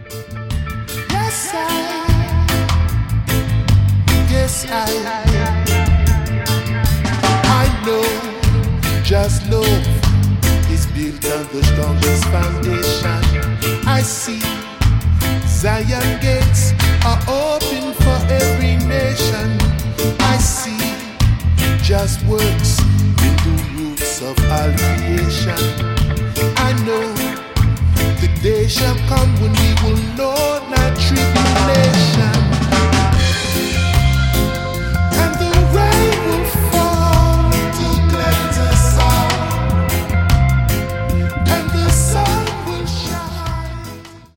Yes, I know just love is built on the strongest foundation. I see Zion gates are open for every nation. I see just works in the roots of all creation. I know the day shall come when we will know not tribulation.